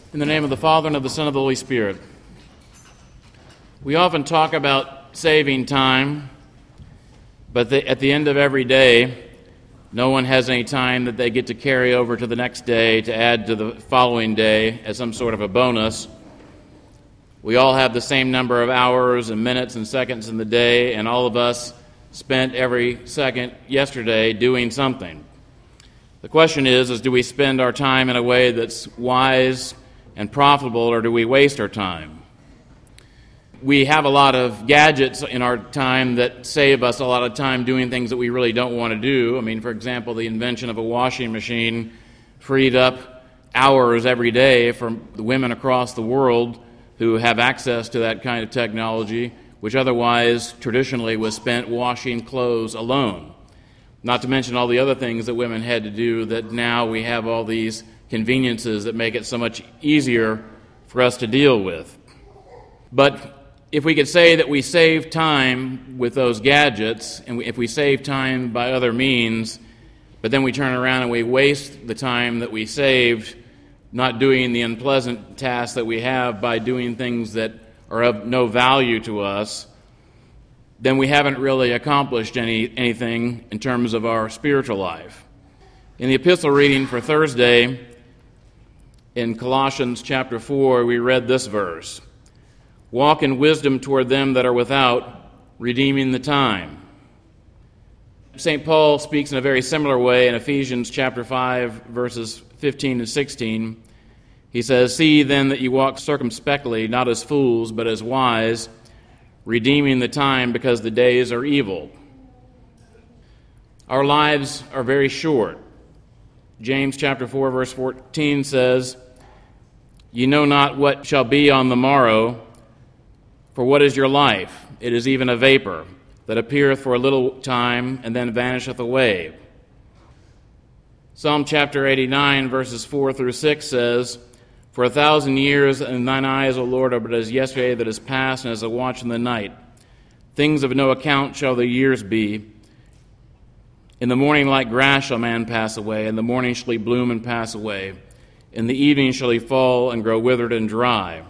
In the name of the Father, and of the Son, and of the Holy Spirit. We often talk about saving time, but at the end of every day, no one has any time that they get to carry over to the next day to add to the following day as some sort of a bonus. We all have the same number of hours and minutes and seconds in the day, and all of us spent every second yesterday doing something. The question is do we spend our time in a way that's wise and profitable, or do we waste our time? We have a lot of gadgets in our time that save us a lot of time doing things that we really don't want to do. I mean, for example, the invention of a washing machine freed up hours every day for the women across the world who have access to that kind of technology, which otherwise traditionally was spent washing clothes alone. Not to mention all the other things that women had to do that now we have all these conveniences that make it so much easier for us to deal with. But if we could say that we save time with those gadgets, and if we save time by other means, but then we turn around and we waste the time that we saved not doing the unpleasant tasks that we have by doing things that are of no value to us, then we haven't really accomplished anything in terms of our spiritual life. In the epistle reading for Thursday, in Colossians chapter 4, we read this verse: "Walk in wisdom toward them that are without, redeeming the time." St. Paul speaks in a very similar way in Ephesians chapter 5, verses 15 and 16. He says, "See then that you walk circumspectly, not as fools, but as wise, redeeming the time, because the days are evil." Our lives are very short. James chapter 4, verse 14 says, "Ye know not what shall be on the morrow, for what is your life? It is even a vapor, that appeareth for a little time, and then vanisheth away." Psalm chapter 89, verses 4 through 6 says, "For 1,000 years in thine eyes, O Lord, are but as yesterday that is past, and as a watch in the night. Things of no account shall the years be. In the morning like grass shall man pass away, in the morning shall he bloom and pass away. In the evening shall he fall and grow withered and dry."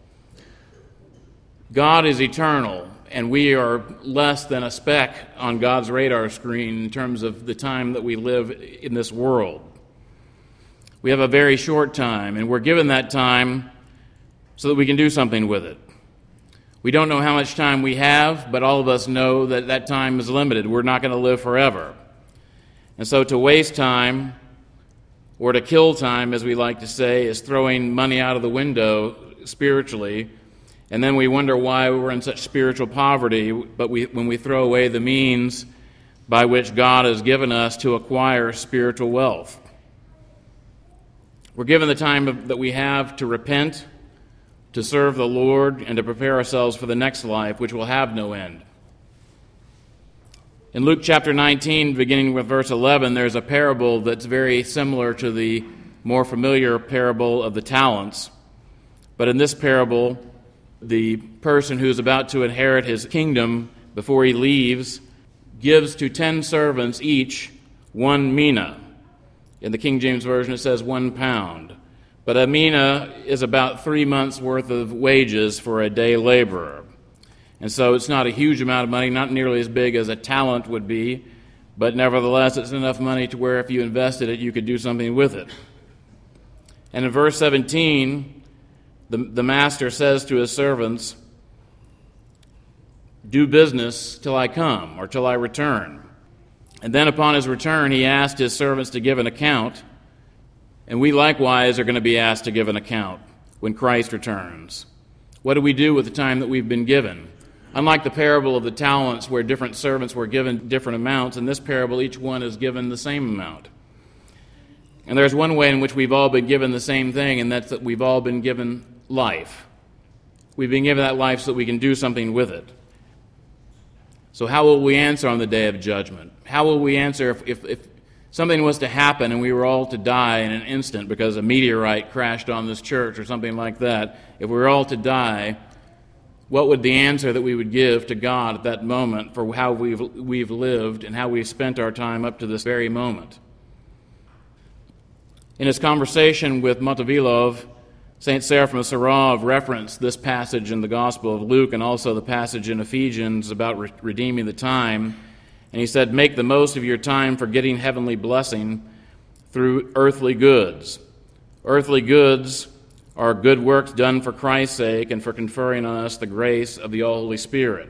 God is eternal, and we are less than a speck on God's radar screen in terms of the time that we live in this world. We have a very short time, and we're given that time so that we can do something with it. We don't know how much time we have, but all of us know that that time is limited. We're not going to live forever. And so to waste time, or to kill time, as we like to say, is throwing money out of the window spiritually, and then we wonder why we're in such spiritual poverty, but when we throw away the means by which God has given us to acquire spiritual wealth. We're given the time that we have to repent, to serve the Lord, and to prepare ourselves for the next life, which will have no end. In Luke chapter 19, beginning with verse 11, there's a parable that's very similar to the more familiar parable of the talents. But in this parable, the person who's about to inherit his kingdom before he leaves gives to 10 servants each 1 mina. In the King James Version, it says 1 pound. But a mina is about 3 months' worth of wages for a day laborer. And so it's not a huge amount of money, not nearly as big as a talent would be, but nevertheless it's enough money to where if you invested it, you could do something with it. And in verse 17, the master says to his servants, "Do business till I come," or till I return. And then upon his return, he asked his servants to give an account, and we likewise are going to be asked to give an account when Christ returns. What do we do with the time that we've been given? Unlike the parable of the talents where different servants were given different amounts, in this parable each one is given the same amount. And there's one way in which we've all been given the same thing, and that's that we've all been given life. We've been given that life so that we can do something with it. So how will we answer on the day of judgment? How will we answer if something was to happen and we were all to die in an instant because a meteorite crashed on this church or something like that? If we were all to die, what would the answer that we would give to God at that moment for how we've lived and how we've spent our time up to this very moment? In his conversation with Motovilov, St. Seraphim of Sarov referenced this passage in the Gospel of Luke and also the passage in Ephesians about redeeming the time. And he said, make the most of your time for getting heavenly blessing through earthly goods. Earthly goods are good works done for Christ's sake and for conferring on us the grace of the Holy Spirit.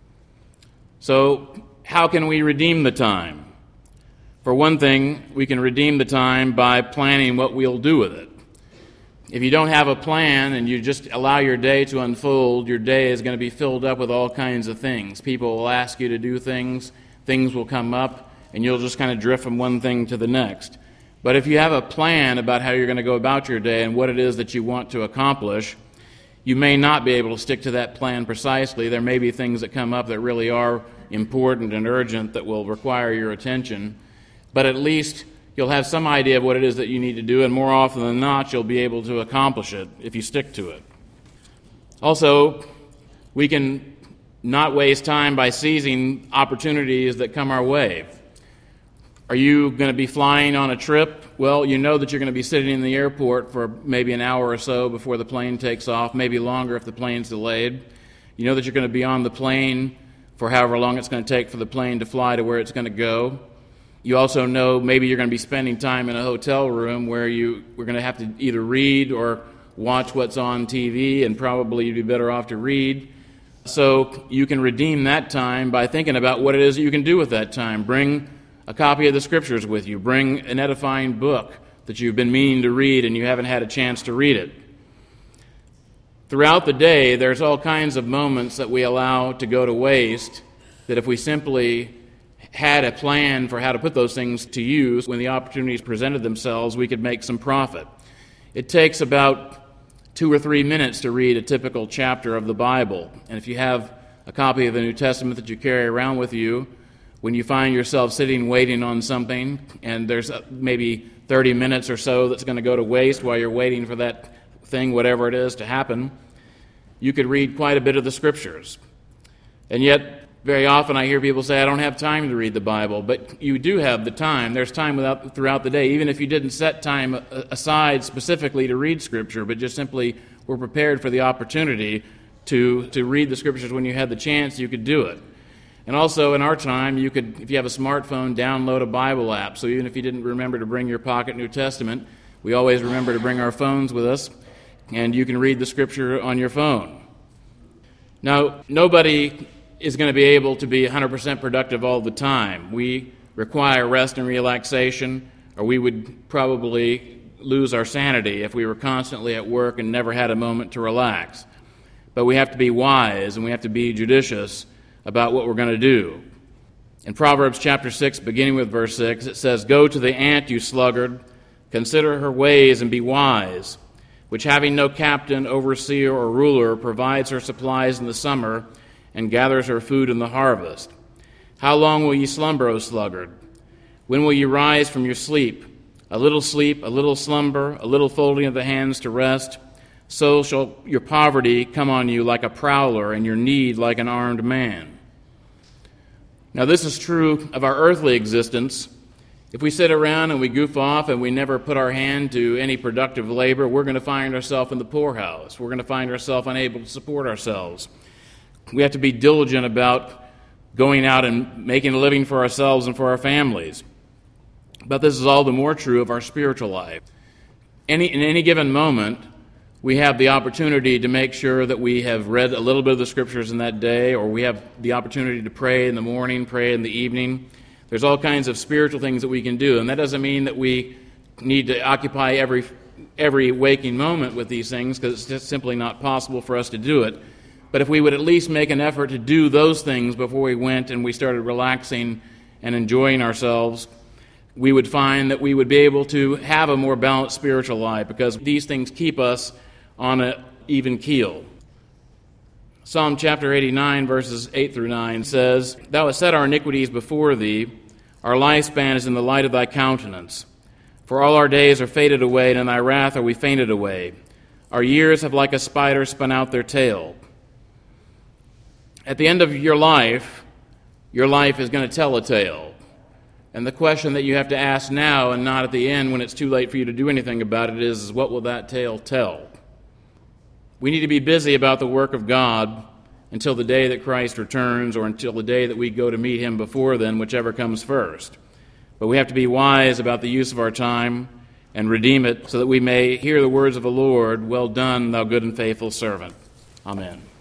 So, how can we redeem the time? For one thing, we can redeem the time by planning what we'll do with it. If you don't have a plan and you just allow your day to unfold, your day is going to be filled up with all kinds of things. People will ask you to do things, things will come up, and you'll just kind of drift from one thing to the next. But if you have a plan about how you're going to go about your day and what it is that you want to accomplish, you may not be able to stick to that plan precisely. There may be things that come up that really are important and urgent that will require your attention, but at least you'll have some idea of what it is that you need to do, and more often than not, you'll be able to accomplish it if you stick to it. Also, we can not waste time by seizing opportunities that come our way. Are you going to be flying on a trip? Well, you know that you're going to be sitting in the airport for maybe an hour or so before the plane takes off, maybe longer if the plane's delayed. You know that you're going to be on the plane for however long it's going to take for the plane to fly to where it's going to go. You also know maybe you're going to be spending time in a hotel room where we're going to have to either read or watch what's on TV, and probably you'd be better off to read. So you can redeem that time by thinking about what it is that you can do with that time. Bring a copy of the Scriptures with you. Bring an edifying book that you've been meaning to read and you haven't had a chance to read it. Throughout the day, there's all kinds of moments that we allow to go to waste that if we simply had a plan for how to put those things to use when the opportunities presented themselves, we could make some profit. It takes about 2 or 3 minutes to read a typical chapter of the Bible. And if you have a copy of the New Testament that you carry around with you, when you find yourself sitting waiting on something and there's maybe 30 minutes or so that's going to go to waste while you're waiting for that thing, whatever it is, to happen, you could read quite a bit of the Scriptures. And yet, very often I hear people say, I don't have time to read the Bible, but you do have the time. There's time throughout the day, even if you didn't set time aside specifically to read Scripture, but just simply were prepared for the opportunity to read the Scriptures when you had the chance, you could do it. And also in our time, you could, if you have a smartphone, download a Bible app. So even if you didn't remember to bring your pocket New Testament, we always remember to bring our phones with us, and you can read the Scripture on your phone. Now, nobody is going to be able to be 100% productive all the time. We require rest and relaxation, or we would probably lose our sanity if we were constantly at work and never had a moment to relax. But we have to be wise and we have to be judicious about what we're going to do. In Proverbs chapter 6, beginning with verse 6, it says, Go to the ant, you sluggard, consider her ways and be wise, which having no captain, overseer, or ruler, provides her supplies in the summer and gathers her food in the harvest. How long will ye slumber, O sluggard? When will ye rise from your sleep? A little slumber, a little folding of the hands to rest. So shall your poverty come on you like a prowler, and your need like an armed man. Now this is true of our earthly existence. If we sit around and we goof off and we never put our hand to any productive labor, we're going to find ourselves in the poorhouse. We're going to find ourselves unable to support ourselves. We have to be diligent about going out and making a living for ourselves and for our families. But this is all the more true of our spiritual life. In any given moment, we have the opportunity to make sure that we have read a little bit of the Scriptures in that day, or we have the opportunity to pray in the morning, pray in the evening. There's all kinds of spiritual things that we can do, and that doesn't mean that we need to occupy every waking moment with these things, because it's just simply not possible for us to do it. But if we would at least make an effort to do those things before we went and we started relaxing and enjoying ourselves, we would find that we would be able to have a more balanced spiritual life, because these things keep us on an even keel. Psalm chapter 89, verses 8 through 9 says, Thou hast set our iniquities before thee, our lifespan is in the light of thy countenance. For all our days are faded away, and in thy wrath are we fainted away. Our years have like a spider spun out their tail. At the end of your life is going to tell a tale. And the question that you have to ask now and not at the end when it's too late for you to do anything about it is what will that tale tell? We need to be busy about the work of God until the day that Christ returns, or until the day that we go to meet him before then, whichever comes first. But we have to be wise about the use of our time and redeem it so that we may hear the words of the Lord, "Well done, thou good and faithful servant." Amen.